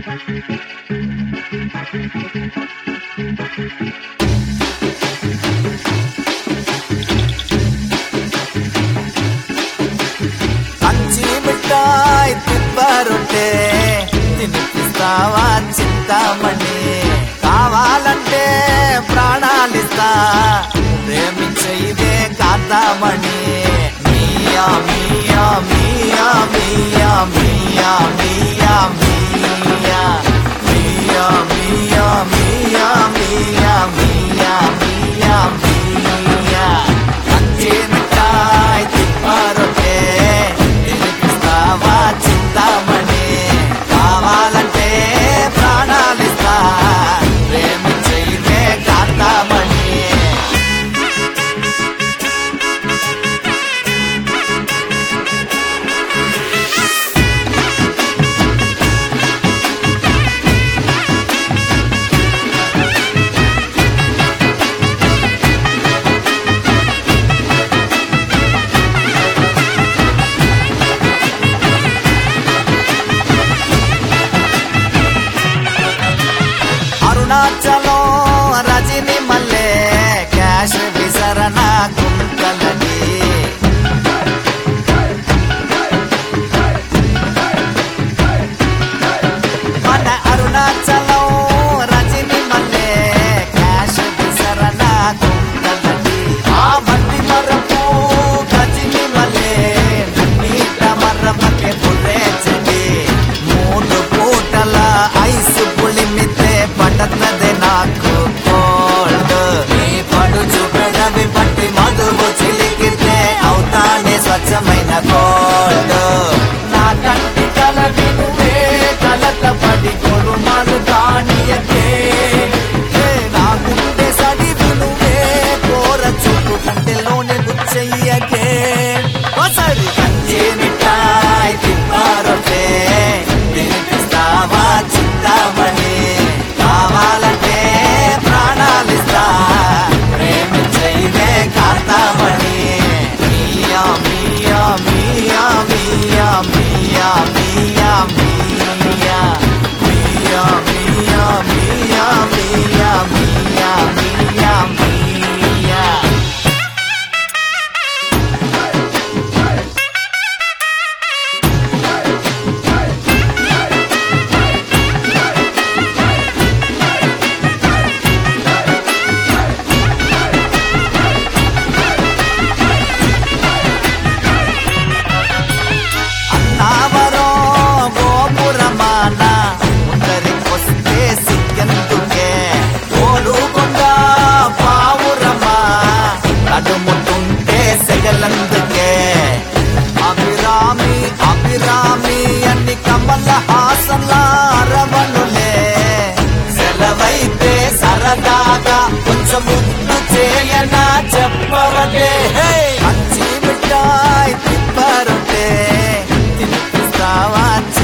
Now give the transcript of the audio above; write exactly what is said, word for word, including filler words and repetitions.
కంచి మిఠాయి తిప్పరుంటే తినిపిస్తావా చింతామణి, కావాలంటే ప్రాణాలిస్తా ప్రేమించే ఇదే కాంతామణి. మియా మియా మియా మియా మియా మియా మియా మియా మియా మియా మియా మియా మియా మియా. కంచి మిఠాయి తిప్పరుంటే తినిపిస్తావా చింతామణి, కావాలంటే ప్రాణాలిస్తా ప్రేమించే ఇదే కాంతామణి. అరుణాచలం రజని మల్లె క్యాష్ విసరణ గుంటలని, మన అరుణాచలం రజని మల్లె క్యాష్ విసరణ గుంటలని. ఆ మట్టి మరపు గజని మల్లె నీట మర్రమకే బుర్రేచండి, మూడు పూటల ఐసు పులిమితే పడతదే నాకు కోల్డ్. నీ పడుచు పెదవి పట్టి మధువు చిలికితే అవుతానే స్వచ్ఛమైన కోల్డ్. నా కంటి కల వినువే కలత పడి కొరుమాలు కానియకే, నా గుండె సడి వినువే కోర చూపు కంటెలోనే గుచ్చయ్యకే. వసడి కంచి మిఠాయి తిప్పారొట్టే తినిపిస్తావా చింతామణి, కావాలంటే ప్రాణాలిస్తా ప్రేమించే ఇదే కాంతామణి. మియా మియా మియా మియా మియా మియా మియా మియా మియా మియా మియా మియా మియా మియా. అన్నావరం గోపురమాన ముందరికొస్తే సిగ్గెందుకే, కోలుకొండ పావురమా నడుముతుంటే సెగలందుకే. అభిరామి అభిరామి అన్ని కమల హాసన్ల అరవనులే, సెలవైతే సరదాగా కొంచెం ముద్దు చేయనా చెప్పవలే. కంచి మిఠాయి తిప్పరుంటే తినిపిస్తావా